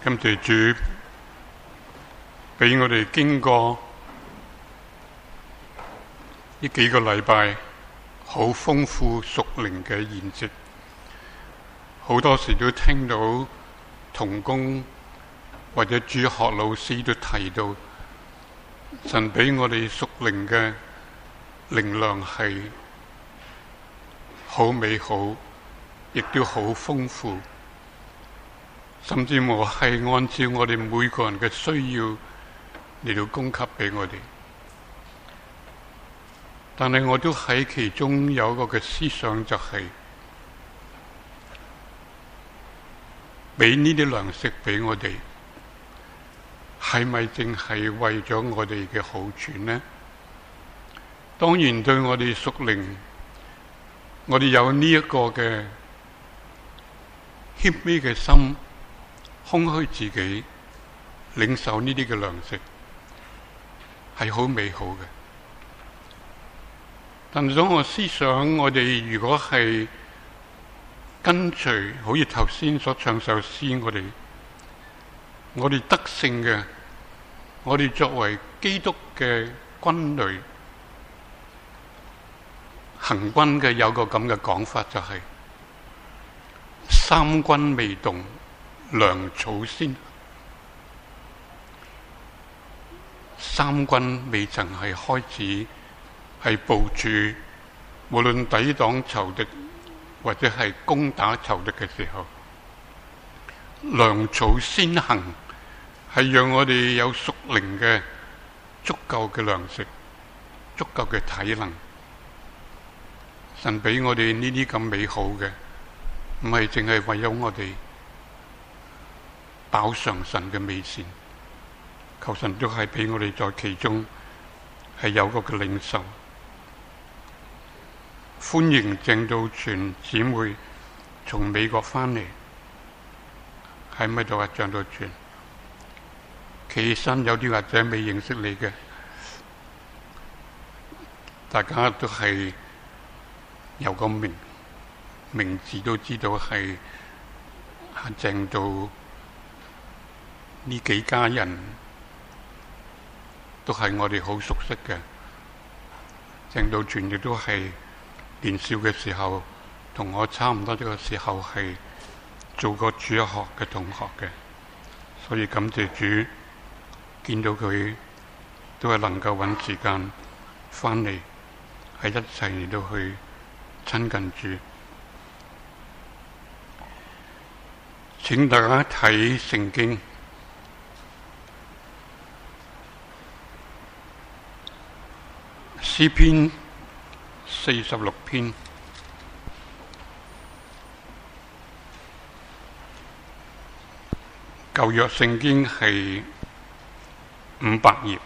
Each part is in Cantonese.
感謝主俾我哋經過呢幾個禮拜好豐富屬靈嘅筵席，好多時都聽到同工或者主學老師都提到，神俾我哋屬靈嘅靈糧係好美好，亦都好豐富。甚至乎係按照我哋每個人嘅需要嚟到供給俾我哋，但係我都喺其中有一個嘅思想，就係俾呢啲糧食俾我哋，係咪淨係為咗我哋嘅好處呢？當然對我哋屬靈，我哋有呢一個嘅謙卑嘅心，空虛自己，領受呢啲嘅糧食，係好美好嘅。但係當我思想，我哋如果係跟隨，好似頭先所唱首詩，我哋得勝嘅，我哋作為基督嘅軍旅行軍嘅，有個咁嘅講法，就係三軍未動，糧草先。三軍未曾係開始係部署，無論抵擋仇敵或者係攻打仇敵嘅時候，糧草先行，係讓我哋有屬靈嘅足夠嘅糧食，足夠嘅體能。神俾我哋呢啲咁美好嘅，唔係淨係為咗我哋飽嘗神嘅美善，求神都係俾我哋在其中係有個嘅領受。歡迎鄭道全姊妹從美國翻嚟，喺咪度啊？鄭道全，企起身，有啲或者未認識你嘅，大家都係有個名字都知道係鄭道。呢幾家人都係我哋好熟悉嘅，鄭道全亦都係年少嘅時候同我差唔多呢個時候係做過主學嘅同學嘅，所以感謝主，見到佢都係能夠揾時間翻嚟，喺一齊嚟到去親近主。請大家睇聖經詩篇46篇，舊約聖經係500頁，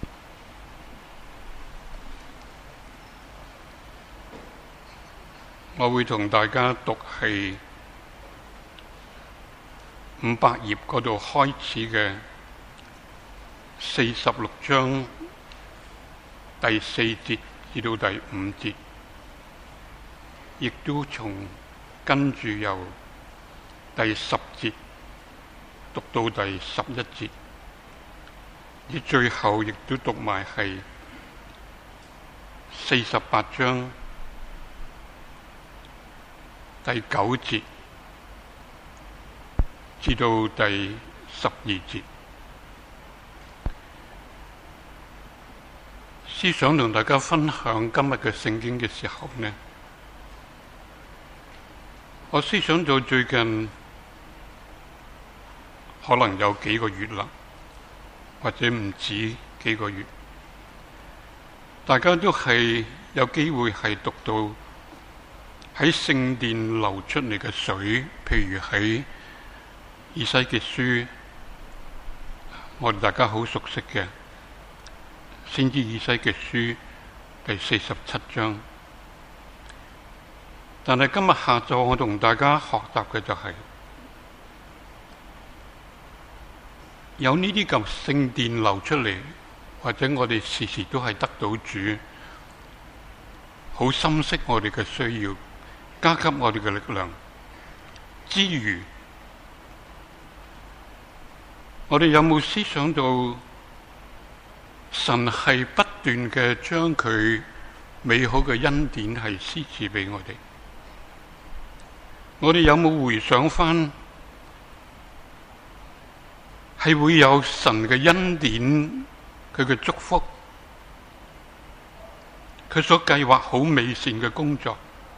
我會同大家讀係500頁嗰度開始嘅46章第4節至到第5節，亦都從跟住由第10節讀到第11節，而最後亦都讀埋係48章第9節至到第12節。思想同大家分享今日嘅聖經嘅時候呢，我思想到最近可能有幾個月啦，或者唔止幾個月，大家都係有機會係讀到喺聖殿流出嚟嘅水，譬如喺以西結書，我哋大家好熟悉嘅先知以西結書第47章。但係今日下晝我同大家學習嘅就係有呢啲咁聖殿流出嚟，或者我哋時時都係得到主好深悉我哋嘅需要，加給我哋嘅力量之餘， 我哋有冇思想到神係不斷嘅將佢美好嘅恩典係施賜俾我哋？我哋有冇回想翻係會有神嘅恩典，佢嘅祝福，佢所計劃好美善嘅工作，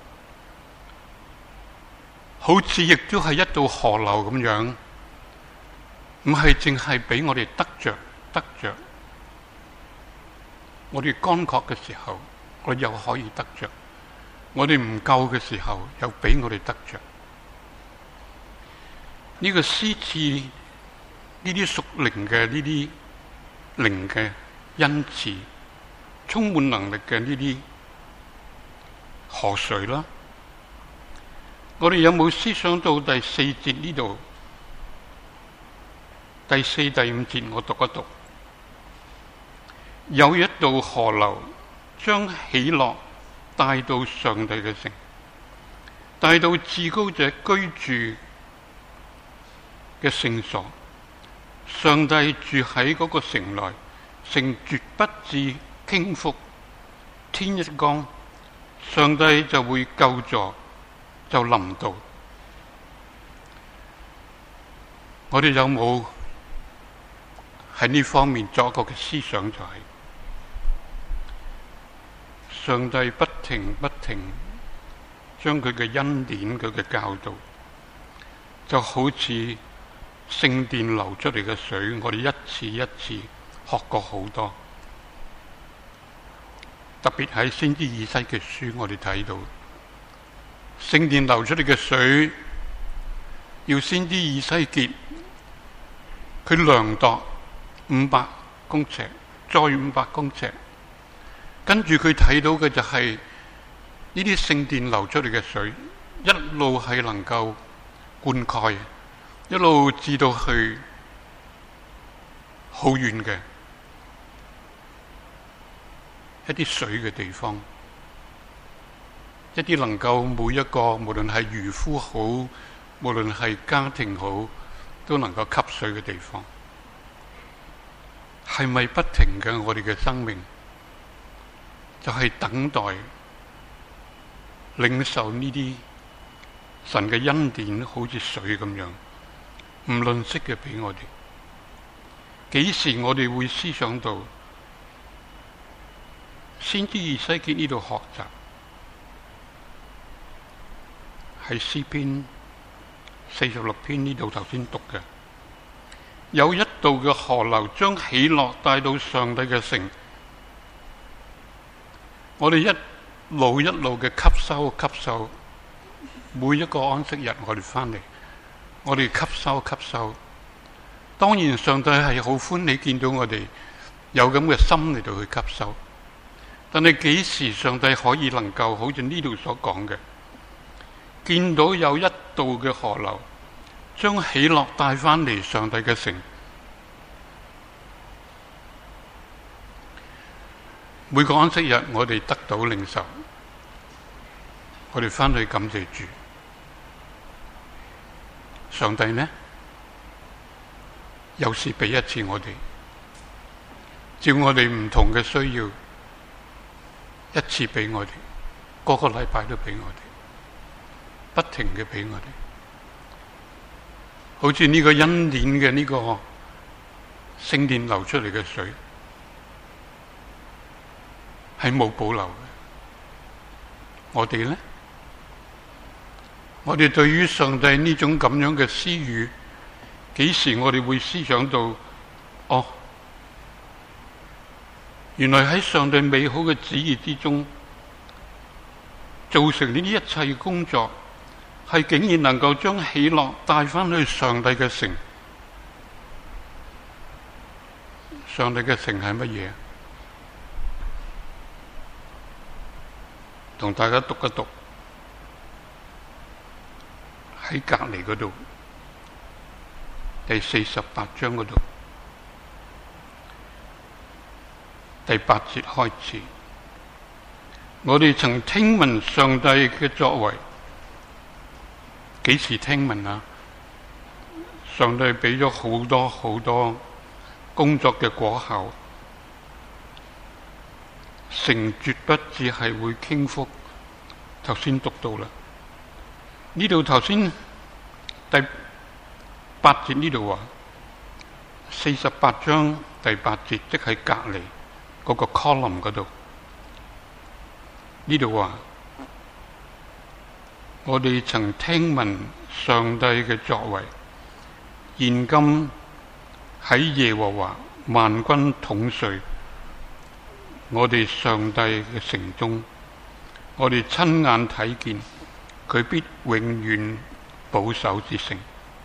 好似亦都係一道河流咁樣，唔係淨係俾我哋得着。我哋乾涸嘅時候，我哋又可以得着；我哋唔夠嘅時候，又俾我哋得着。呢個施賜呢啲屬靈嘅呢啲靈嘅恩賜，充滿能力嘅呢啲河水啦。我哋有冇思想到第四節呢度？第四、第五節我讀一讀。有一道河流將喜樂帶到上帝嘅城，帶到至高者居住嘅聖所。上帝住喺嗰個城內，城絕不致傾覆。天一光，上帝就會救助，就臨到。我哋有冇喺呢方面作一個嘅思想？就係上帝不停將佢嘅恩典、佢嘅教導，就好似聖殿流出嚟嘅水，我哋一次一次學過好多。特別喺先知以西結書，我哋睇到聖殿流出嚟嘅水，要先知以西結佢量度500公尺，再500公尺，跟住佢睇到嘅就係呢啲聖殿流出嚟嘅水，一路係能夠灌溉，一路至到去好遠嘅一啲水嘅地方，一啲能夠每一個無論係漁夫好，無論係家庭好，都能夠吸水嘅地方。係咪不停嘅我哋嘅生命就係等待領受呢啲神嘅恩典，好似水咁樣唔吝嗇嘅俾我哋？幾時我哋會思想到先知以西結呢度學習？係詩篇46篇呢度頭先讀嘅，有一道嘅河流將喜樂帶到上帝嘅城。我哋一路嘅吸收，每一個安息日我哋翻嚟，我哋吸收。當然上帝係好歡喜見到我哋有咁嘅心嚟到去吸收，但係幾時上帝可以能夠好似呢度所講嘅，見到有一道嘅河流將喜樂帶翻嚟上帝嘅城？每個安息日我哋得到領受，我哋翻去感謝主。上帝呢，有時俾一次我哋，照我哋唔同嘅需要，一次俾我哋，個個禮拜都俾我哋，不停嘅俾我哋。好似呢個恩典嘅呢個聖殿流出嚟嘅水，係冇保留嘅。我哋呢？我哋對於上帝呢種咁樣嘅施予，幾時我哋會思想到，哦，原來喺上帝美好嘅旨意之中，造成呢啲一切嘅工作，係竟然能夠將喜樂帶翻去上帝嘅城。上帝嘅城係乜嘢？同大家讀一讀，喺隔籬嗰度，第48章嗰度，第8節開始。我哋曾聽聞上帝嘅作為，幾時聽聞啊？ 上帝俾咗好多好多工作嘅果效，城絕不只係會傾覆。頭先讀到啦，呢度頭先第8節呢度話48章第8節，即係隔離嗰個 column 嗰度，呢度話我哋曾聽聞上帝嘅作為，現今喺耶和華萬軍統帥我哋上帝嘅城中，我哋親眼睇見佢必永遠保守之城。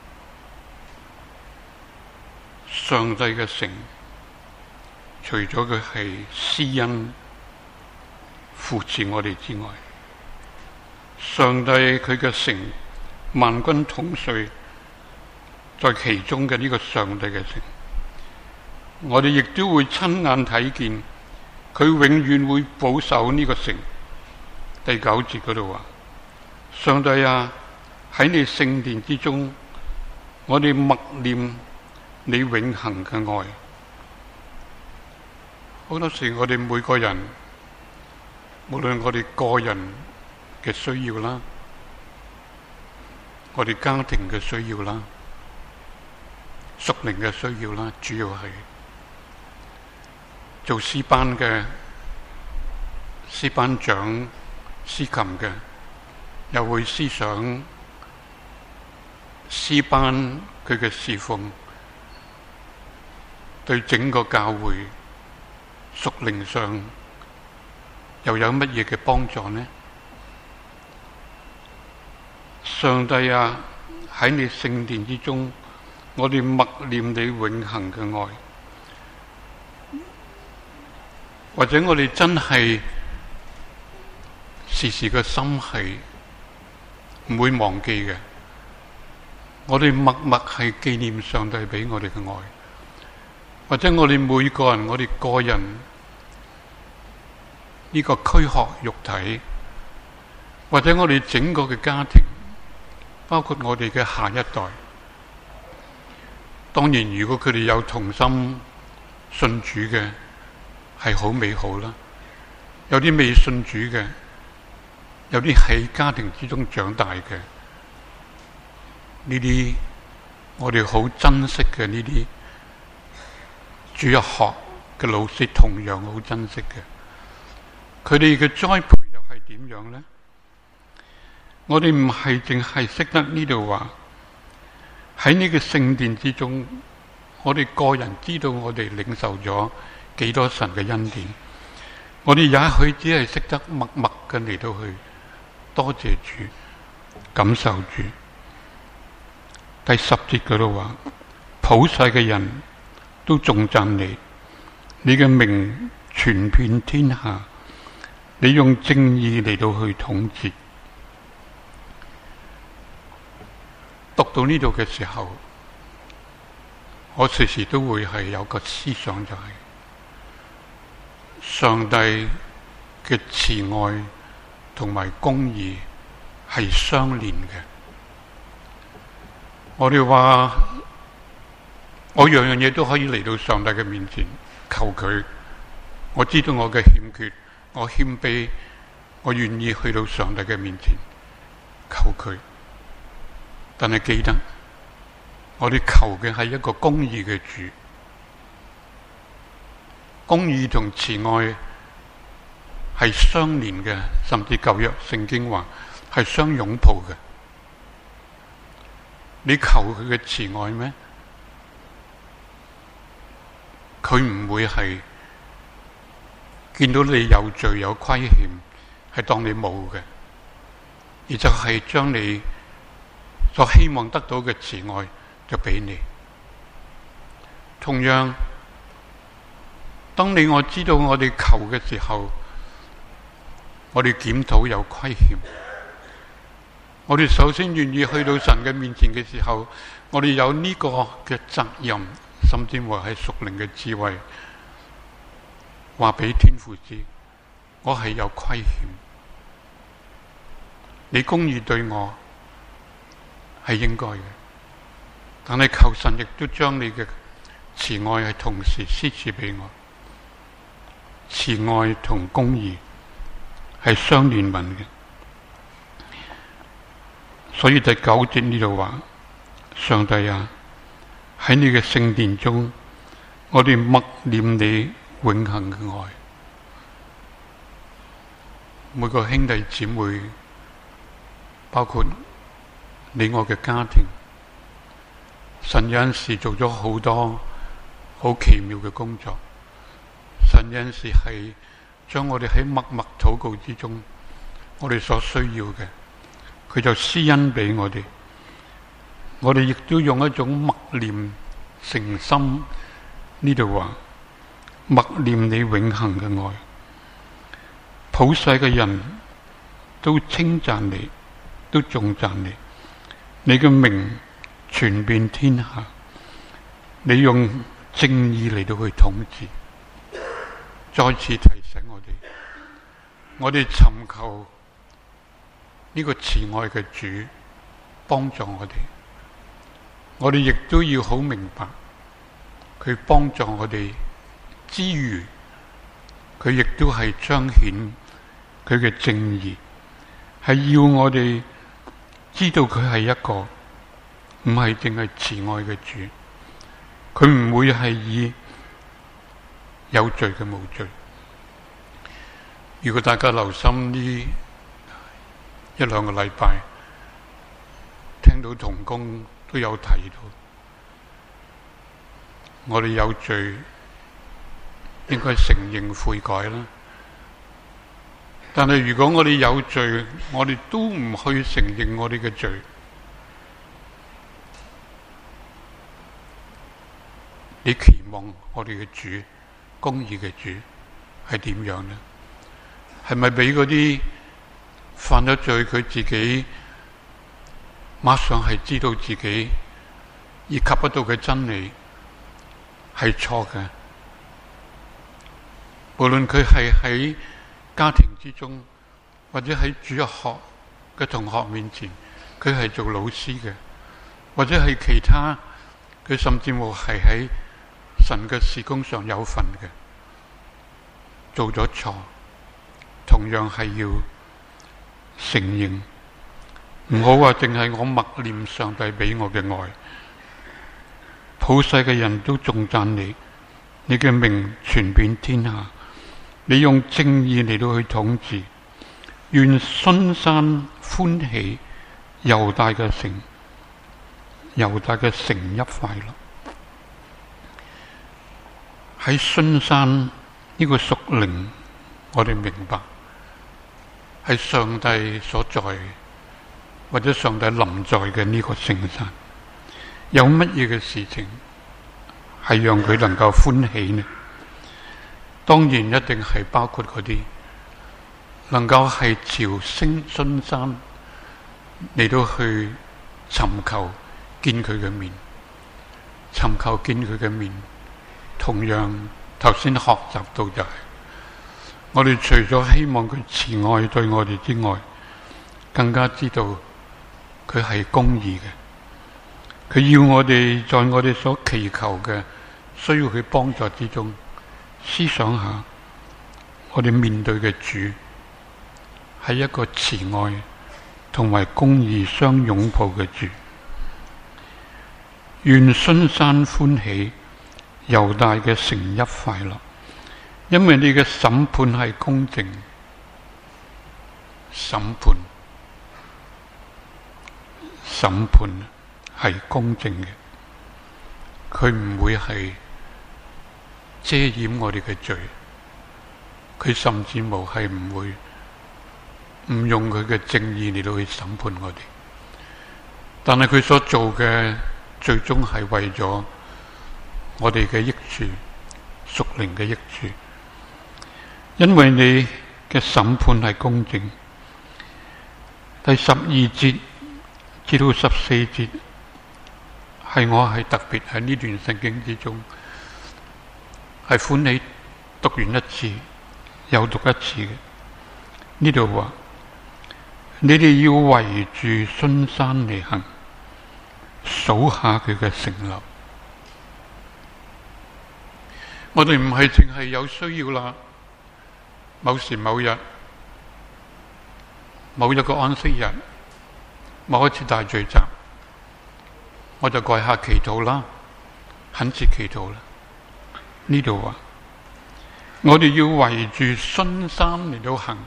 上帝嘅城，除咗佢係施恩扶持我哋之外，上帝佢嘅城萬軍統帥在其中嘅呢個上帝嘅城，我哋亦都會親眼睇見佢永遠會保守呢個城。第9節嗰度話：上帝啊，喺你聖殿之中，我哋默念你永恆嘅愛。好多時我哋每個人，無論我哋個人嘅需要啦，我哋家庭嘅需要啦，屬靈嘅需要啦，主要係做詩班嘅詩班長、詩琴嘅，又會思想詩班佢嘅侍奉對整個教會屬靈上又有乜嘢嘅幫助呢？上帝啊，喺你聖殿之中，我哋默念你永恆嘅愛。或者我哋真係時時個心係唔會忘記嘅，我哋默默係紀念上帝俾我哋嘅愛。或者我哋每個人，我哋個人呢個軀殼肉體，或者我哋整個嘅家庭，包括我哋嘅下一代。當然如果佢哋有同心信主嘅，係好美好啦。有啲未信主嘅，有啲喺家庭之中長大嘅，呢啲我哋好珍惜嘅，呢啲主日學嘅老師同樣好珍惜嘅。佢哋嘅栽培又係點樣呢？我哋唔係淨係識得呢度話喺呢個聖殿之中，我哋個人知道我哋領受咗幾多神嘅恩典，我哋也許只係識得默默嘅嚟到去多謝主，感受主。第10節嗰度話，普世嘅人都頌讚你，你嘅名傳遍天下，你用正義嚟到去統治。讀到呢度嘅時候，我時時都會係有個思想，就係上帝嘅慈愛同埋公義係相連嘅。我哋話我樣樣嘢都可以嚟到上帝嘅面前求佢，我知道我嘅欠缺，我謙卑，我願意去到上帝嘅面前求佢。但係記得，我哋求嘅係一個公義嘅主，公義同慈愛係相連嘅，甚至舊約聖經話係相擁抱嘅。你求佢嘅慈愛咩？佢唔會係見到你有罪有虧欠，係當你冇嘅，而就係將你所希望得到嘅慈愛就俾你。同樣，當你我知道我哋求嘅時候，我哋檢討有虧欠，我哋首先願意去到神嘅面前嘅時候，我哋有呢個嘅責任，甚至乎係屬靈嘅智慧，話俾天父知，我係有虧欠，你公義對我係應該嘅， 但係求神亦都將你嘅慈愛係同時施賜俾我。慈愛同公義係相連紋嘅，所以第9節呢度話：上帝啊，喺你嘅聖殿中，我哋默念你永恆嘅愛。每個兄弟姊妹，包括你我嘅家庭，神有陣時做咗好多好奇妙嘅工作。神有陣時係將我哋喺默默禱告之中，我哋所需要嘅，佢就施恩俾我哋。我哋亦都用一種默念誠心，呢度話默念你永恆嘅愛。普世嘅人都稱讚你，都頌讚你，你嘅名傳遍天下，你用正義嚟到去統治。再次提醒我哋尋求呢個慈愛嘅主幫助我哋。我哋亦都要好明白，佢幫助我哋之餘，佢亦都係彰顯佢嘅正義，係要我哋知道佢係一個唔係淨係慈愛嘅主，佢唔會係以有罪嘅無罪。如果大家留心呢1-2個禮拜，聽到同工都有提到，我哋有罪應該承認悔改啦。但係如果我哋有罪，我哋都唔去承認我哋嘅罪，你期望我哋嘅主，公義嘅主係點樣呢？係咪俾嗰啲犯咗罪佢自己馬上係知道自己而及不到嘅真理係錯嘅？無論佢係喺家庭之中，或者喺主日學嘅同學面前，佢係做老師嘅，或者係其他，佢甚至乎係喺神嘅事工上有份嘅，做咗錯，同樣係要承認，唔好話淨係我默念上帝俾我嘅愛。普世嘅人都頌讚你，你嘅名傳遍天下，你用正義嚟到去統治。願孫山歡喜，猶大嘅城邑快樂。喺孫山呢個屬靈，我哋明白係上帝所在，或者上帝臨在嘅呢個聖山。有乜嘢嘅事情係讓佢能夠歡喜呢？當然一定係包括嗰啲能夠係朝升孫山嚟到去尋求見佢嘅面，尋求見佢嘅面。同樣頭先學習到就係，我哋除咗希望佢慈愛對我哋之外，更加知道佢係公義嘅。佢要我哋在我哋所祈求嘅需要佢幫助之中，思想下我哋面對嘅主係一個慈愛同埋公義相擁抱嘅主。願孫山歡喜，猶大嘅城邑快樂，因為你嘅審判係公正，審判係公正嘅，佢唔會係遮掩我哋嘅罪，佢甚至無係唔會唔用佢嘅正義嚟到去審判我哋，但係佢所做嘅最終係為咗我哋嘅益處，屬靈嘅益處，因為你嘅審判係公正。第12節至到14節係我係特別喺呢段聖經之中係歡喜讀完一次又讀一次嘅。呢度話你哋要圍住孫山嚟行， 數下佢嘅城樓。我哋唔係淨係有需要啦，某時某日，某一個安息日，某一次大聚集，我就跪下祈禱啦，懇切祈禱啦。呢度話，我哋要圍住信心嚟到行。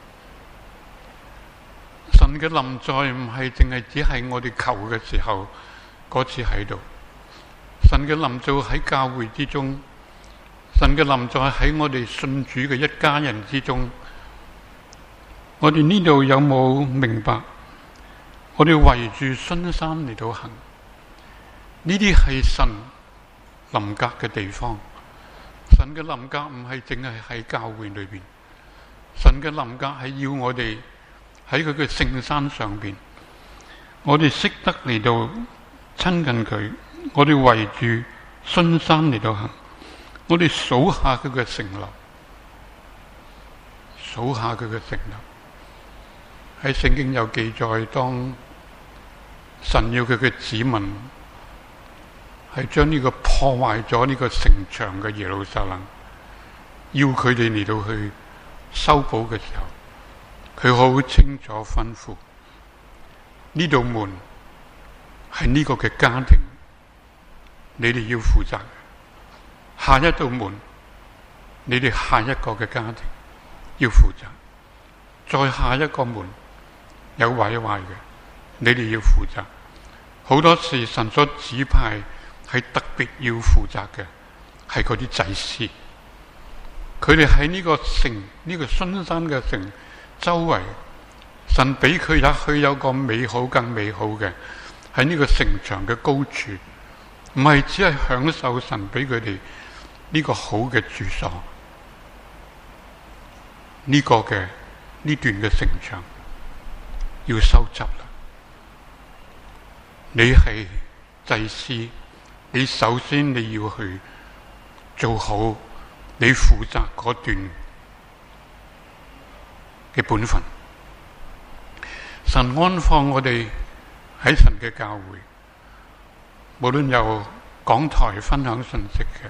神嘅臨在唔係淨係只係我哋求嘅時候嗰次喺度，神嘅臨在喺教會之中，神嘅臨在喺我哋信主嘅一家人之中。我哋呢度有冇明白？我哋圍住信心嚟到行，呢啲係神臨格嘅地方。神嘅臨格唔係淨係喺教會裏邊，神嘅臨格係要我哋喺佢嘅聖山上邊，我哋識得嚟到親近佢，我哋圍住信心嚟到行，我哋數下佢嘅城樓，數下佢嘅城樓。喺聖經有記載，當神要佢嘅子民係將呢個破壞咗呢個城牆嘅耶路撒冷，要佢哋嚟到去修補嘅時候，佢好清楚吩咐：呢道門係呢個嘅家庭，你哋要負責；下一道門，你哋下一個嘅家庭要負責；再下一個門有毀壞嘅，你哋要負責。好多時神所指派係特別要負責嘅，係嗰啲祭司。佢哋喺呢個城，呢個信山嘅城周圍，神俾佢也許有個美好更美好嘅，喺呢個城牆嘅高處，唔係只係享受神俾佢哋呢個好嘅住所。呢個嘅呢段嘅城牆要修葺啦。你係祭司，你首先你要去做好你負責嗰段嘅本分。神安放我哋喺神嘅教會，無論由講台分享信息嘅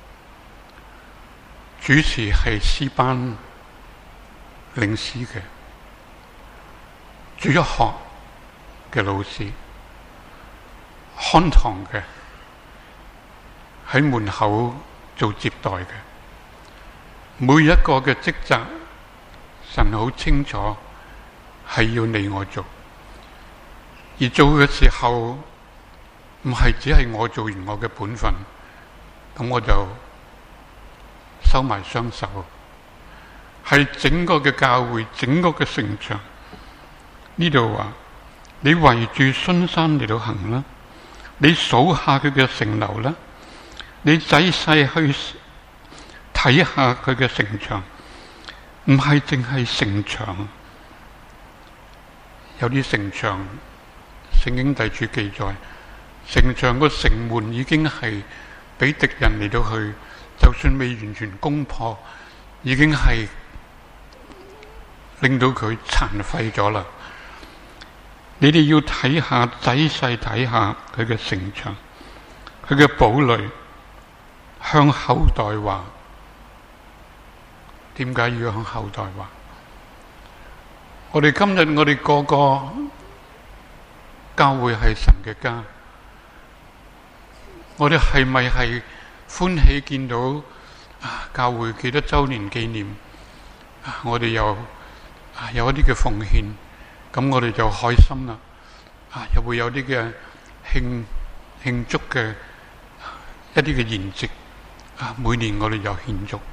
主持係詩班領詩嘅主日學嘅老師，看堂嘅喺門口做接待嘅，每一個嘅職責，神好清楚係要你我做，而做嘅時候唔係只係我做完我嘅本分，咁我就收埋雙手，係整個嘅教會，整個嘅城牆。呢度話你圍住信山嚟到行啦，你數下佢嘅城樓啦，你仔細去睇下佢嘅城牆，唔係淨係城牆。有啲城牆，聖經第處記載，城牆個城門已經係俾敵人嚟到去，就算未完全攻破，已經係令到佢殘廢咗啦。你哋要睇下，仔細睇下佢嘅城牆，佢嘅堡壘，向後代話。點解要向後代話？我哋今日我哋個個教會係神嘅家，我哋係咪係歡喜見到教會幾多周年紀念？我哋又有一啲嘅奉獻，咁我哋就開心啦。又會有啲嘅慶祝嘅一啲嘅筵席，每年我哋又慶祝。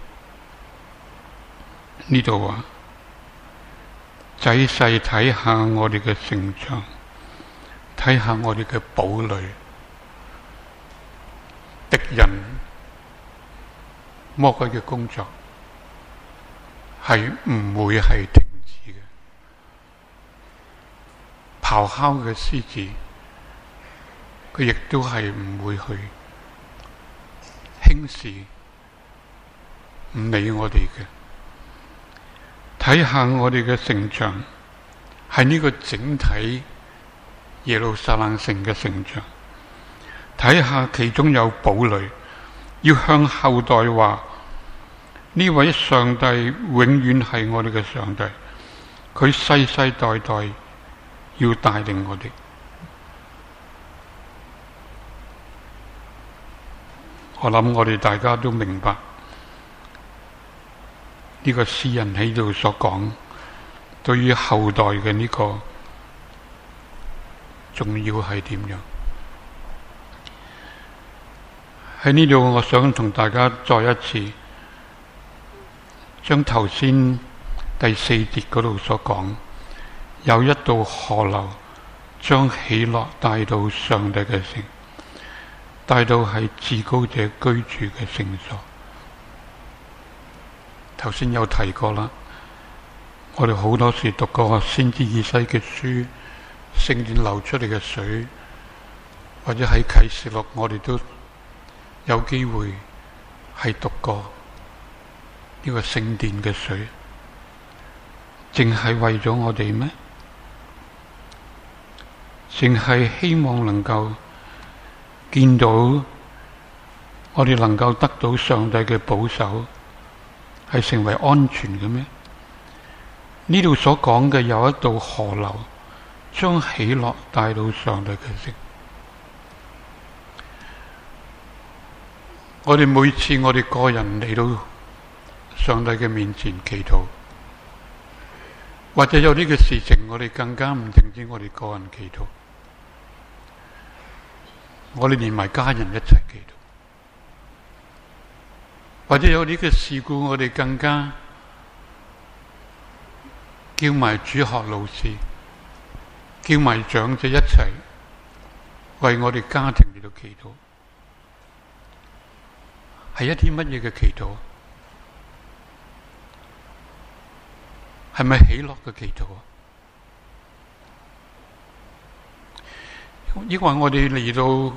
呢度話仔細睇下我哋嘅城牆，睇下我哋嘅堡壘，敵人魔鬼嘅工作係唔會係停止嘅。咆哮嘅獅子，佢亦都係唔會去輕視，唔理我哋嘅。睇下我哋嘅城牆，係呢個整體耶路撒冷城嘅城牆， 睇下其中有堡壘，要向後代話：呢位上帝永遠係我哋嘅上帝，佢世世代代要帶領我哋。我諗我哋大家都明白呢個詩人喺度所講對於後代嘅呢個重要係點樣。喺呢度我想同大家再一次將頭先第4節嗰度所講，有一道河流將喜樂帶到上帝嘅城，帶到係至高者居住嘅聖所。頭先有提過啦，我哋好多時讀過先知以西結書，聖殿流出嚟嘅水，或者喺啟示錄我哋都有機會係讀過呢個聖殿嘅水，淨係為咗我哋咩？淨係希望能夠見到我哋能夠得到上帝嘅保守，係成為安全嘅咩？呢度所講嘅有一道河流，將喜樂帶到上帝嘅城。我哋每次我哋個人嚟到上帝嘅面前祈禱，或者有呢個事情，我哋更加唔淨止我哋個人祈禱，我哋連埋家人一齊祈禱，或者有呢個事故，我哋更加叫埋主學老師，叫埋長者一齊為我哋家庭嚟到祈禱。係一啲乜嘢嘅祈禱？係咪喜樂嘅祈禱啊？因為我哋嚟到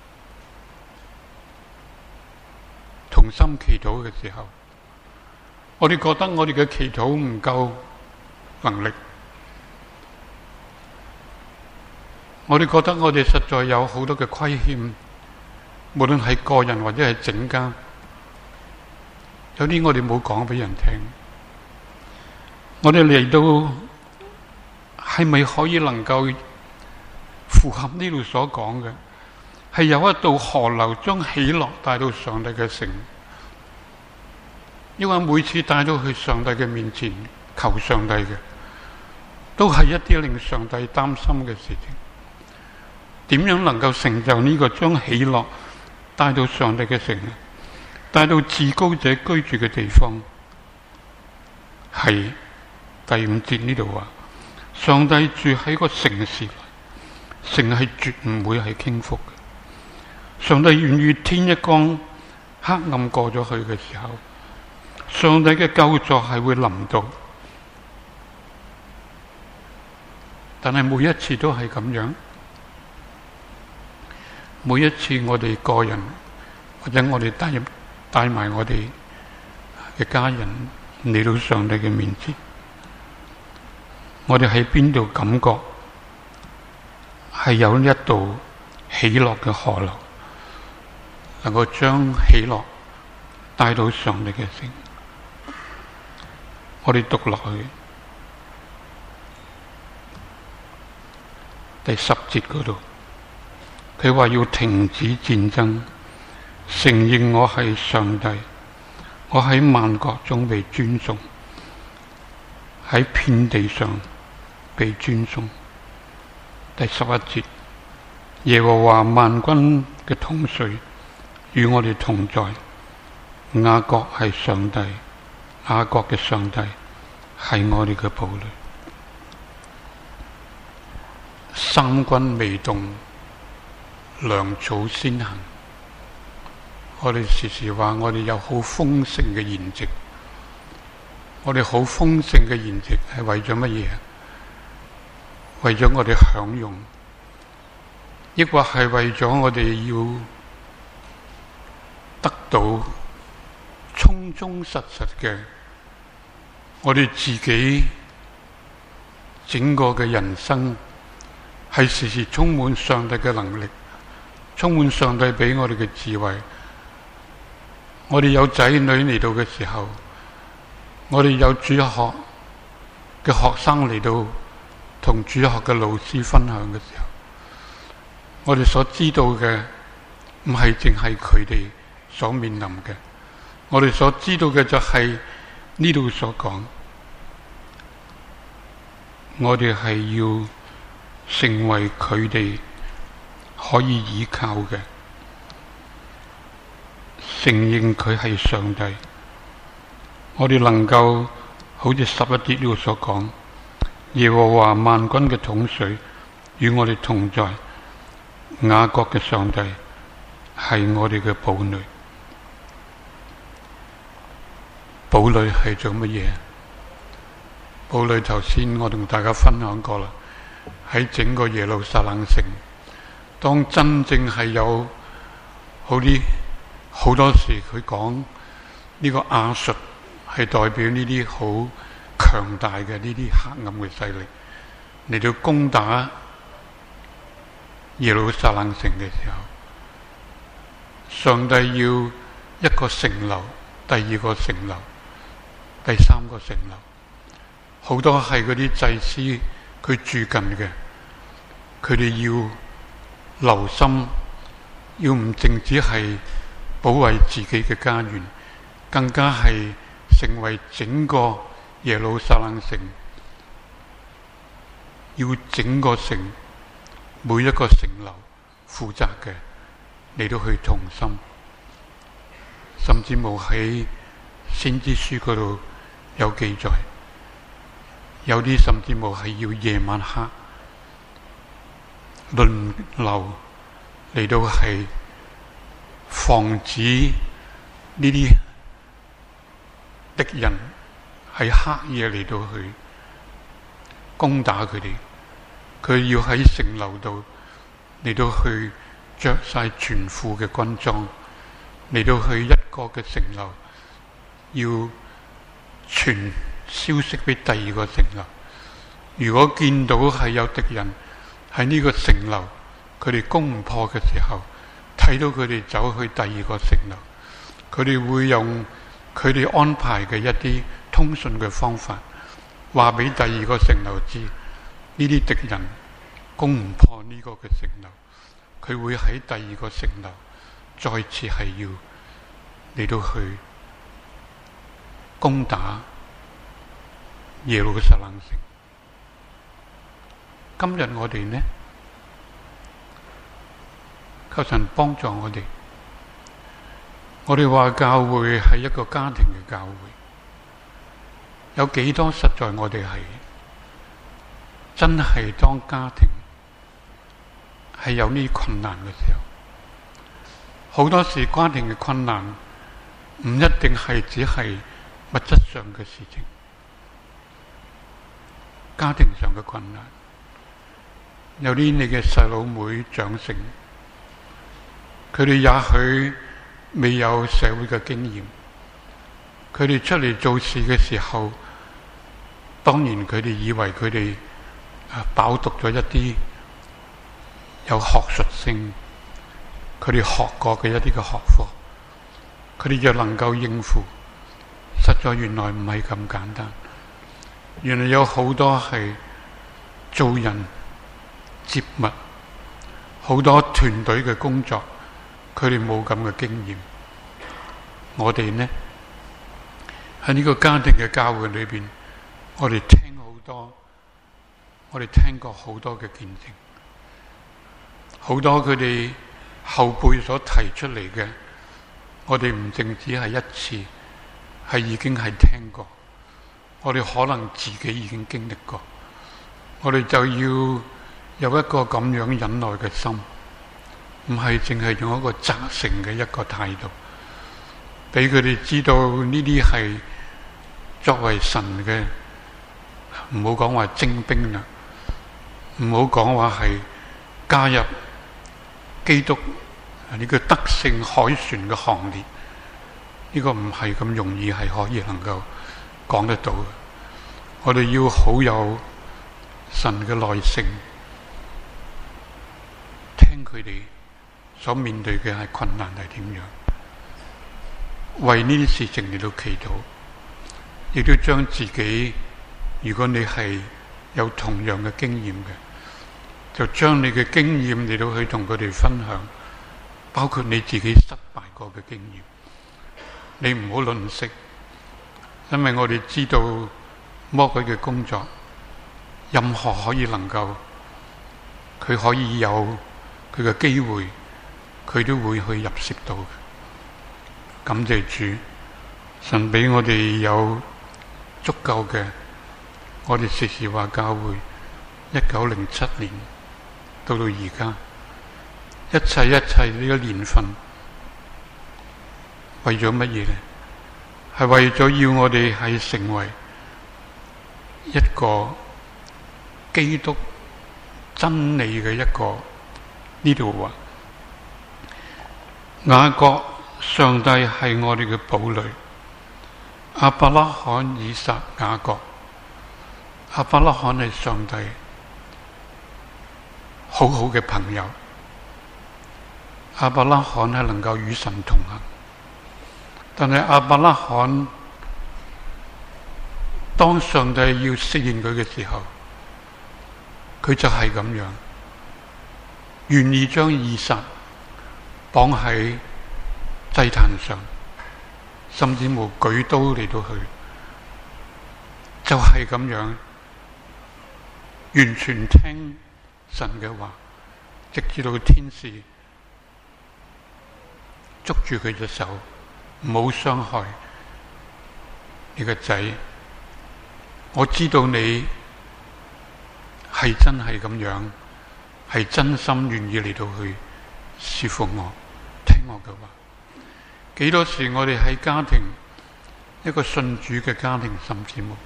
同心祈禱嘅時候，我哋覺得我哋嘅祈禱唔夠能力，我哋覺得我哋實在有好多嘅虧欠，無論係個人或者係整家。有啲我哋冇講俾人聽，我哋嚟到係咪可以能夠符合呢度所講嘅，係有一道河流將喜樂帶到上帝嘅城？因為每次帶到去上帝嘅面前求上帝嘅，都係一啲令上帝擔心嘅事情。點樣能夠成就呢個將喜樂帶到上帝嘅城，帶到至高者居住嘅地方？係第5節呢度話，上帝住喺個城市，城係絕唔會係傾覆嘅。上帝願意天一光，黑暗過咗去嘅時候，上帝嘅救助係會臨到。但係每一次都係咁樣，每一次我哋個人或者我哋帶埋我哋嘅家人嚟到上帝嘅面前，我哋喺邊度感覺係有一道喜樂嘅河流，能夠將喜樂帶到上帝嘅城？我哋讀落去第10節嗰度，佢話要停止戰爭，承認我係上帝，我喺萬國中被尊崇，喺遍地上被尊崇。第11節，耶和華萬軍嘅統帥與我哋同在，雅各係上帝，雅各嘅上帝係我哋嘅堡壘。三軍未動，糧草先行。我哋時時話我哋有好豐盛嘅筵席，我哋好豐盛嘅筵席係為咗乜嘢？為咗我哋享用，抑或係為咗我哋要得到充充實實嘅我哋自己整個嘅人生係時時充滿上帝嘅能力， 充滿上帝俾我哋嘅智慧。我哋有仔女嚟到嘅時候，我哋有主學嘅學生嚟到同主學嘅老師分享嘅時候，我哋所知道嘅唔係淨係佢哋所面臨嘅，我哋所知道嘅就係呢度所講，我哋係要成為佢哋可以依靠嘅，承認佢係上帝。我哋能夠好似11節呢度所講，耶和華萬軍嘅統帥與我哋同在，雅各嘅上帝係我哋嘅堡壘。堡壘係做乜嘢？堡壘頭先我同大家分享過啦，喺整個耶路撒冷城，當真正係有好多時佢講呢個亞述係代表呢啲好強大嘅呢啲黑暗嘅勢力嚟到攻打耶路撒冷城嘅時候，上帝要一個城樓，第二個城樓，第三個城樓，好多係嗰啲祭司佢住近嘅，佢哋要留心，要唔淨止係保衛自己嘅家園，更加係成為整個耶路撒冷城，要整個城每一個城樓負責嘅嚟到去同心，甚至冇喺先知書嗰度有記載，有啲甚至冇係要夜晚黑輪流嚟到係防止呢啲敵人喺黑夜嚟到去攻打佢哋，佢要喺城樓度嚟到去着晒全副嘅軍裝，嚟到去一個嘅城樓要傳消息俾第二個城樓。如果見到係有敵人喺呢個城樓，佢哋攻唔破嘅時候，睇到佢哋走去第二個城樓，佢哋會用佢哋安排嘅一啲通訊嘅方法，話俾第二個城樓知，呢啲敵人攻唔破呢個嘅城樓，佢會喺第二個城樓再次係要嚟到去攻打耶路撒冷城。今日我哋呢，求神幫助我哋。我哋話教會係一個家庭嘅教會，有幾多實在我哋係真係當家庭係有呢困難嘅時候，好多時家庭嘅困難唔一定係只係物質上嘅事情，家庭上嘅困難，有啲你嘅細佬妹長成，佢哋也許未有社會嘅經驗，佢哋出嚟做事嘅時候，當然佢哋以為佢哋飽讀咗一啲有學術性，佢哋學過嘅一啲嘅學科，佢哋就能夠應付。實在原來唔係咁簡單，原來有好多係做人接物，好多團隊嘅工作，佢哋冇咁嘅經驗。我哋呢，喺呢個家庭嘅教會裏邊，我哋聽過好多嘅見證，好多佢哋後輩所提出嚟嘅，我哋唔淨止係一次，係已經係聽過，我哋可能自己已經經歷過，我哋就要有一個咁樣忍耐嘅心，唔係淨係用一個責成嘅一個態度，俾佢哋知道呢啲係作為神嘅，唔好講話精兵啦，唔好講話係加入基督呢個得勝凱旋嘅行列，呢個唔係咁容易係可以能夠講得到嘅。我哋要好有神嘅耐性，聽佢哋所面對嘅係困難係點樣，為呢啲事情嚟到祈禱，亦都將自己，如果你係有同樣嘅經驗嘅，就將你嘅經驗嚟到去同佢哋分享，包括你自己失敗過嘅經驗。你唔好吝嗇，因為我哋知道魔鬼嘅工作，任何可以能夠佢可以有佢嘅機會，佢都會去入攝到嘅。感謝主，神俾我哋有足夠嘅，我哋時時話教會1907年到而家，一切呢個年份，為咗乜嘢呢？係為咗要我哋係成為一個基督真理嘅一個，呢度話雅各，上帝係我哋嘅堡壘。亞伯拉罕、以撒、雅各，亞伯拉罕係上帝好好嘅朋友。亞伯拉罕係能夠與神同行，但係亞伯拉罕當上帝要適應佢嘅時候，佢就係咁樣，願意將以撒綁喺祭壇上，甚至乎舉刀嚟到去，就係咁樣，完全聽神嘅話，直至到天使捉住佢隻手，唔好傷害你個仔。我知道你係真係咁樣，係真心願意嚟到去侍奉我，聽我嘅話。幾多時我哋喺家庭，一個信主嘅家庭，甚至冇，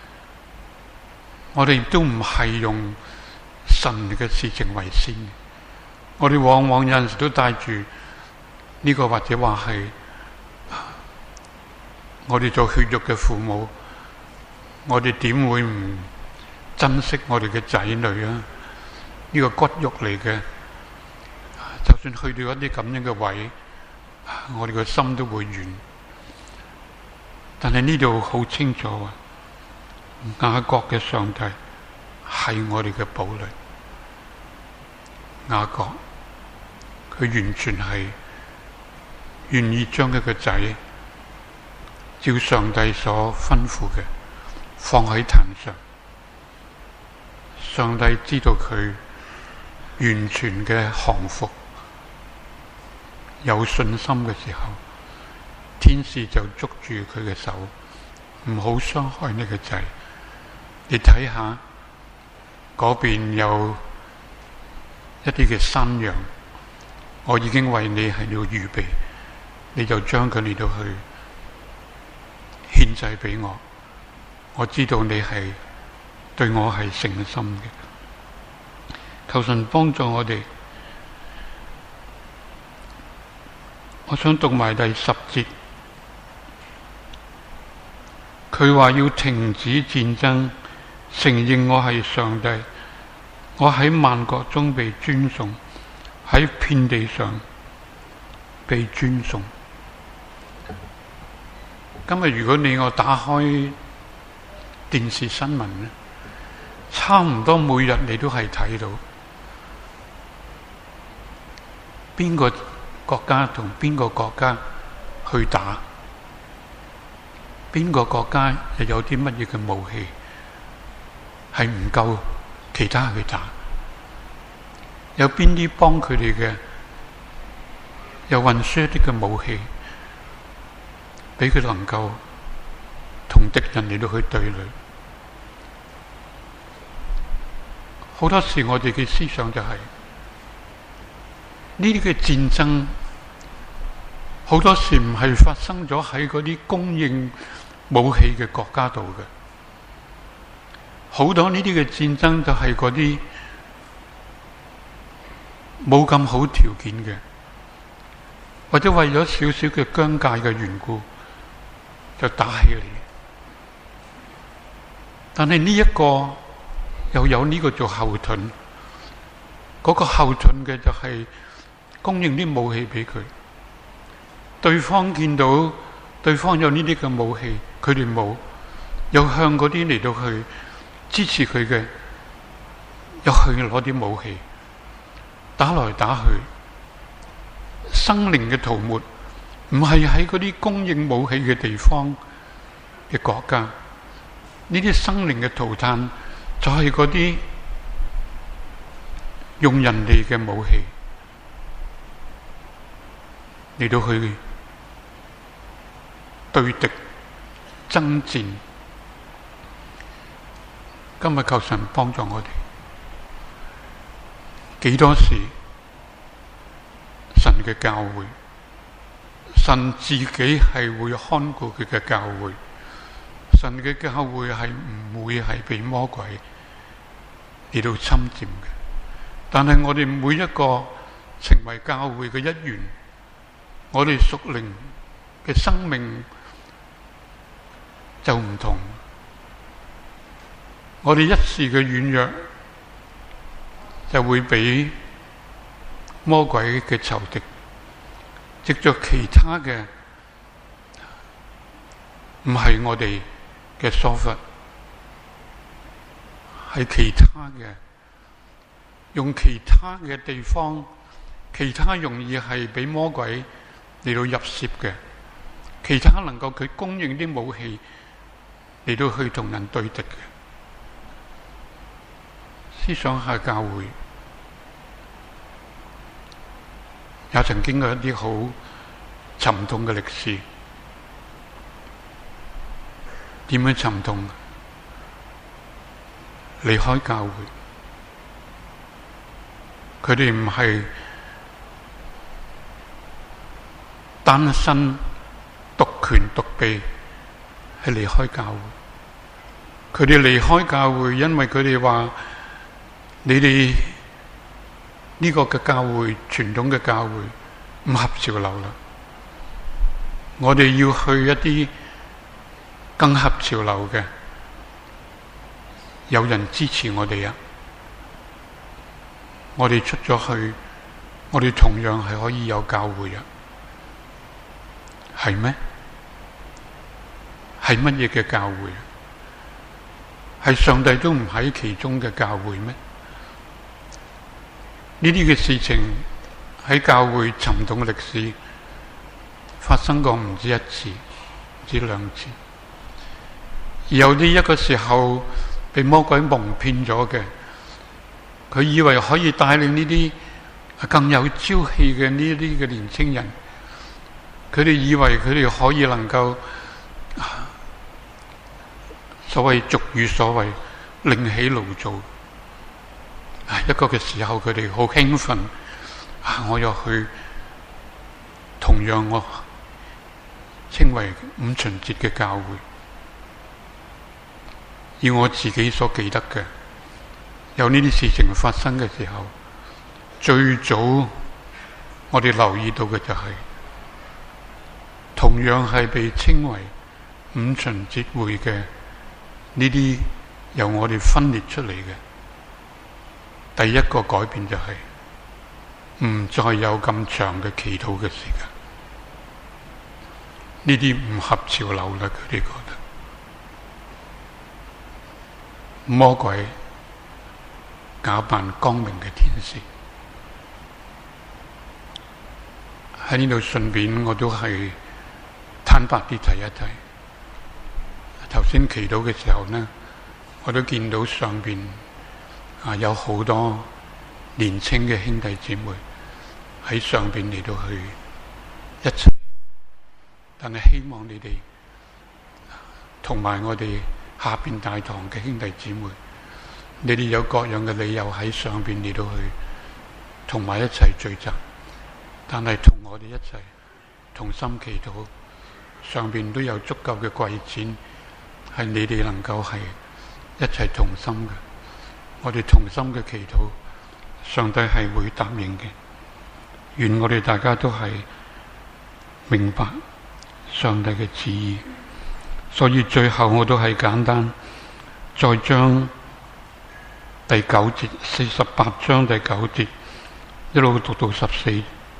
我哋都唔係用神嘅事情為先。我哋往往有陣時都帶住呢個，或者話係我哋做血肉嘅父母，我哋點會唔珍惜我哋嘅仔女啊？呢個骨肉嚟嘅，就算去到一啲咁樣嘅位，我哋個心都會軟。但係呢度好清楚啊，雅各嘅上帝係我哋嘅堡壘。雅各佢完全係願意將佢個仔照上帝所吩咐嘅放喺壇上。上帝知道佢完全嘅降服，有信心嘅時候，天使就捉住佢嘅手，唔好傷害你嘅仔。你睇下嗰邊有一啲嘅山羊，我已經為你係要預備，你就將佢嚟到去獻祭俾我。我知道你係對我係誠心嘅。求神幫助我哋。我想讀埋第10節，佢話要停止戰爭，承認我係上帝，我喺萬國中被尊崇，喺遍地上被尊崇。今日如果你我打開電視新聞咧，差唔多每日你都係睇到邊個國家同邊個國家去打，邊個國家又有啲乜嘢嘅武器係唔夠其他去打，有邊啲幫佢哋嘅，又運輸一啲嘅武器俾佢能夠同敵人嚟到去對壘。好多時我哋嘅思想就係呢啲嘅戰爭，好多時唔係發生咗喺嗰啲供應武器嘅國家度嘅，好多呢啲嘅戰爭就係嗰啲冇咁好條件嘅，或者為咗少少嘅疆界嘅緣故就打起嚟。但係呢一個又有呢個做後盾，嗰個後盾嘅就係供應啲武器俾佢。對方見到對方有呢啲嘅武器，佢哋冇，又向嗰啲嚟到去支持佢嘅，又去攞啲武器打來打去。生靈嘅塗抹唔係喺嗰啲供應武器嘅地方嘅國家，呢啲生靈嘅塗炭就係嗰啲用人哋嘅武器嚟到去對敵爭戰。今日求神幫助我哋，幾多時神嘅教會，神自己係會看顧佢嘅教會，神嘅教會係唔會係被魔鬼嚟到侵佔嘅。但係我哋每一個成為教會嘅一員，我哋屬靈嘅生命就唔同。我哋一時嘅軟弱就會俾魔鬼嘅仇敵藉着其他嘅，唔係我哋嘅疏忽，係其他嘅，用其他嘅地方，其他容易係俾魔鬼嚟到入攝嘅，其他能夠佢供應啲武器嚟到去同人對敵嘅。思想下教會也曾經過一啲好沉痛嘅歷史。點樣沉痛？離開教會，佢哋唔係單身獨權獨臂，係離開教會。佢哋離開教會，因為佢哋話：你哋呢個嘅教會，傳統嘅教會唔合潮流啦，我哋要去一啲更合潮流嘅，有人支持我哋啊！我哋出咗去，我哋同樣係可以有教會啊！係咩？係乜嘢嘅教會？係上帝都唔喺其中嘅教會咩？呢啲嘅事情喺教會沉痛嘅歷史發生過唔止一次，唔止兩次。而有啲一個時候被魔鬼蒙騙咗嘅，佢以為可以帶領呢啲更有朝氣嘅呢啲嘅年青人，佢哋以為佢哋可以能夠所謂俗語所謂另起爐灶。一個嘅時候佢哋好興奮，我又去同樣我稱為五旬節嘅教會。而我自己所記得嘅，有呢啲事情發生嘅時候，最早我哋留意到嘅就係，同樣係被稱為五旬節會嘅呢啲由我哋分裂出嚟嘅。第一個改變就係唔再有咁長嘅祈禱嘅時間，呢啲唔合潮流啦，佢哋覺得魔鬼假扮光明嘅天使。喺呢度順便我都係坦白啲提一提，頭先祈禱嘅時候呢，我都見到上邊有好多年輕嘅兄弟姊妹喺上邊嚟到去一齊，但係希望你哋同埋我哋下邊大堂嘅兄弟姊妹，你哋有各樣嘅理由喺上邊嚟到去同埋一齊聚集，但係同我哋一齊同心祈禱，上邊都有足夠嘅貴錢，係你哋能夠係一齊同心嘅。我哋同心嘅祈禱，上帝係會答應嘅。願我哋大家都係明白上帝嘅旨意。所以最後我都係簡單再將第9節，48章第9節一路讀到14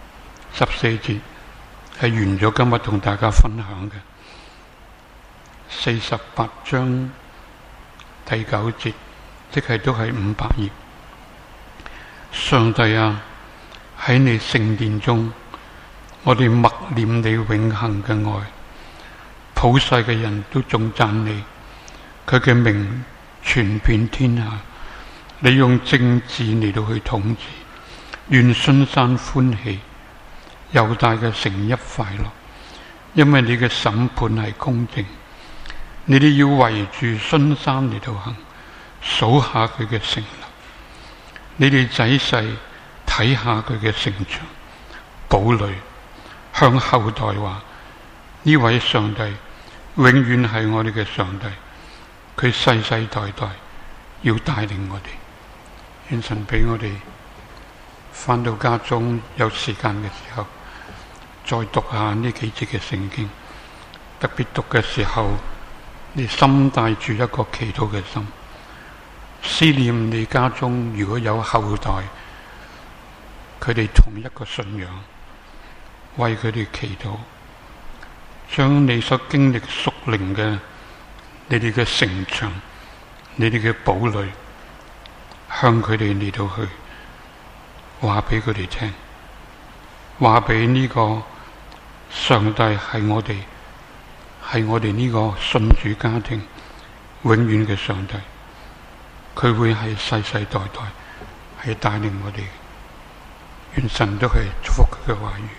14節係完咗今日同大家分享嘅。48章第9節，即係都係500頁。上帝啊，喺你聖殿中，我哋默念你永恆嘅愛，普世嘅人都頌讚你，佢嘅名傳遍天下。你用正治嚟到去統治，願新山歡喜，猶大嘅城邑快樂，因為你嘅審判係公正。你哋要圍住新山嚟到行，數下佢嘅城樓。你哋仔細睇下佢嘅城牆、堡壘，向後代話：呢位上帝永遠係我哋嘅上帝，佢世世代代要帶領我哋。願神俾我哋返到家中有時間嘅時候，再讀下呢幾節嘅聖經。特別讀嘅時候，你心帶住一個祈禱嘅心，思念你家中如果有後代，佢哋同一個信仰，為佢哋祈禱，將你所經歷屬靈嘅，你哋嘅城牆，你哋嘅堡壘，向佢哋嚟到去話俾佢哋聽，話俾呢個上帝係我哋呢個信主家庭永遠嘅上帝，佢會係世世代代係帶領我哋。願神都係祝福佢嘅話語。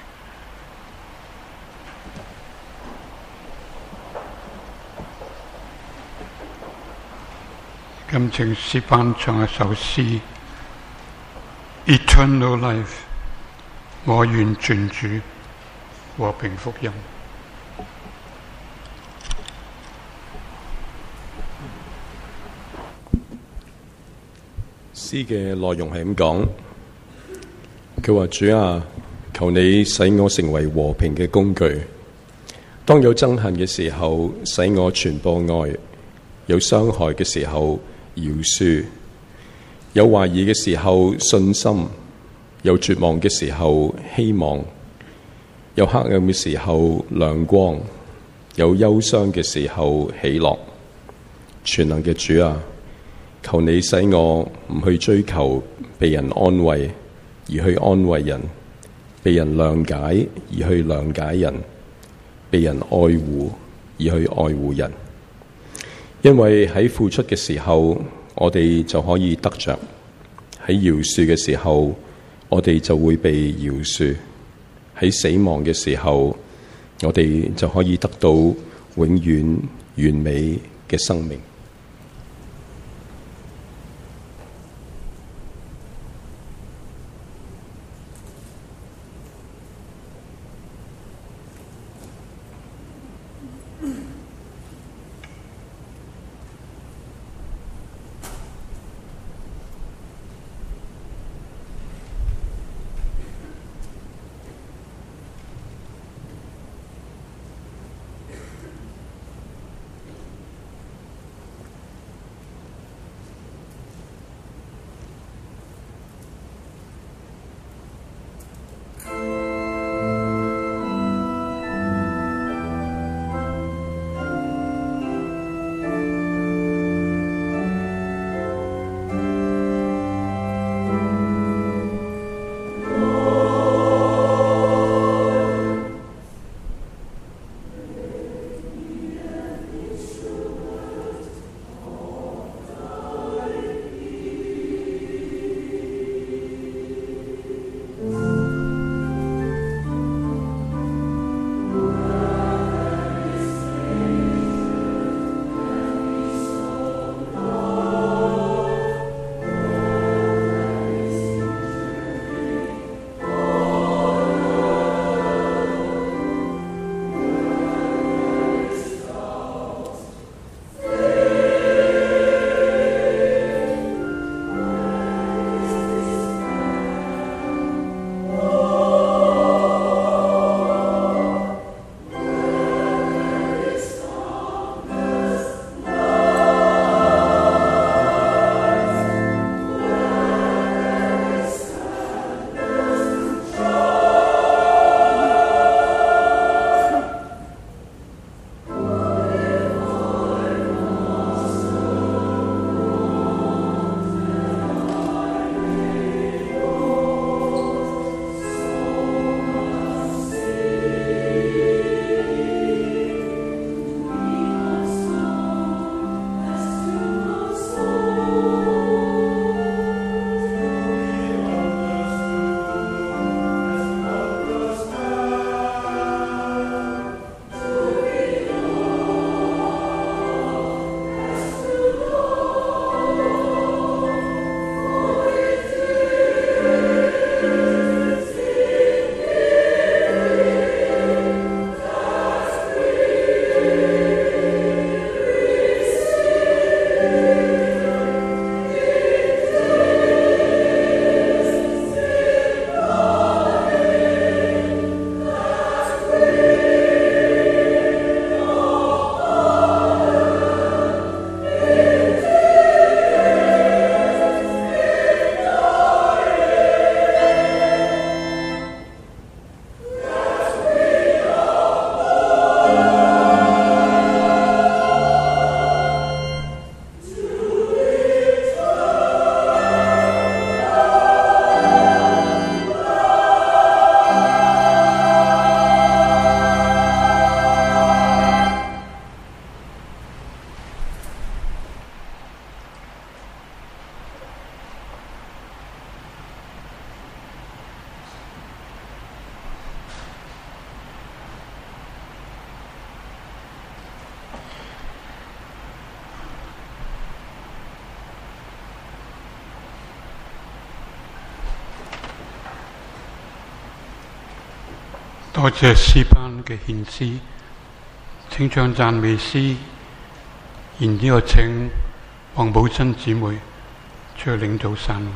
今請詩班唱一首詩 Eternal Life， 我願傳主和平福音。 詩嘅內容係咁講，佢話：主啊，求你使我成為和平嘅工具。當有憎恨嘅時候，使我傳播愛；有傷害嘅時候，饒恕；有懷疑嘅時候，信心；有絕望嘅時候，希望；有黑暗嘅時候，亮光；有憂傷嘅時候，喜樂。全能嘅主啊，求你使我唔去追求被人安慰，而去安慰人；被人諒解，而去諒解人；被人愛護，而去愛護人。因為喺付出嘅時候，我哋就可以得着；喺饒恕嘅時候，我哋就會被饒恕；喺死亡嘅時候，我哋就可以得到永遠完美嘅生命。 多謝詩班嘅獻詩，請唱讚美詩，然之後請黃寶珍姊妹出去領導散會。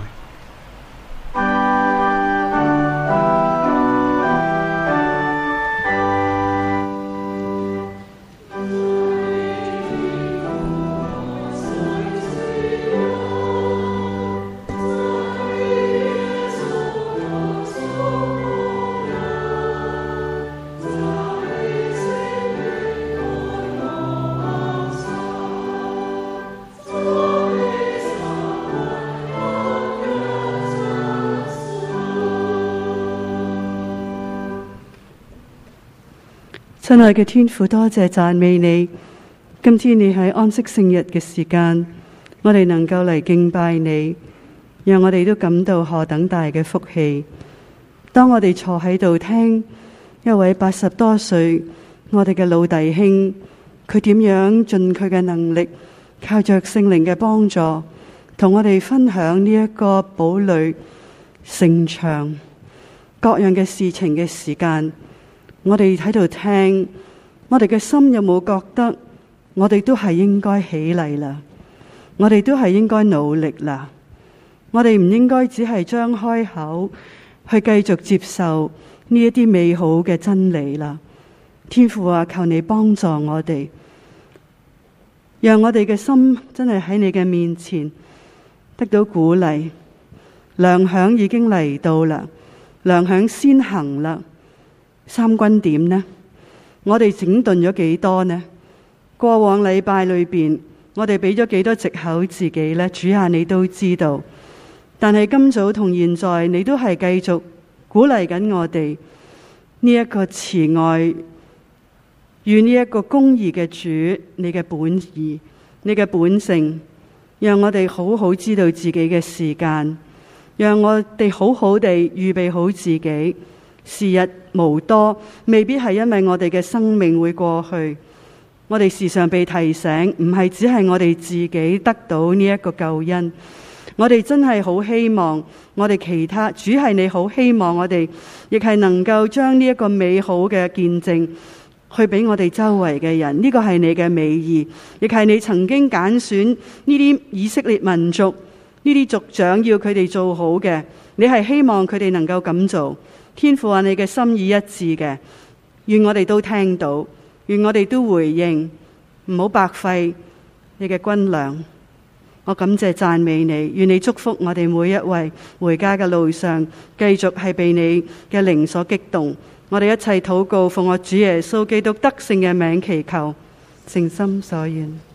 親愛嘅天父，多謝讚美你。今天你喺安息聖日嘅時間，我哋能夠嚟敬拜你，讓我哋都感到何等大嘅福氣。當我哋坐喺度聽一位80多歲我哋嘅老弟兄，佢點樣盡佢嘅能力，靠着聖靈嘅幫助，同我哋分享呢一個堡壘、城牆各樣嘅事情嘅時間，我哋喺度聽，我哋嘅心有冇覺得我哋都係應該起嚟啦？我哋都係應該努力啦。我哋唔應該只係張開口去繼續接受呢一啲美好嘅真理啦。天父啊，求你幫助我哋，讓我哋嘅心真係喺你嘅面前得到鼓勵。糧餉已經嚟到啦，糧餉先行啦。三軍點呢？我哋整頓咗幾多呢？過往禮拜裏邊，我哋俾咗幾多藉口自己呢？主啊，你都知道。但係今早同現在，你都係繼續鼓勵緊我哋呢一個慈愛與呢一個公義嘅主，你嘅本意，你嘅本性，讓我哋好好知道自己嘅時間，讓我哋好好地預備好自己。時日無多，未必係因為我哋嘅生命會過去。我哋時常被提醒，唔係只係我哋自己得到呢一個救恩。我哋真係好希望我哋其他，主係你好希望我哋亦係能夠將呢一個美好嘅見證去俾我哋周圍嘅人。呢個係你嘅美意，亦係你曾經揀選呢啲以色列民族，呢啲族長要佢哋做好嘅。你係希望佢哋能夠咁做。天父啊，你嘅心意一致嘅，願我哋都聽到，願我哋都回應，唔好白費你嘅軍糧。我感謝讚美你，願你祝福我哋每一位回家嘅路上，繼續係被你嘅靈所激動。我哋一齊禱告，奉我主耶穌基督得勝嘅名祈求，誠心所願。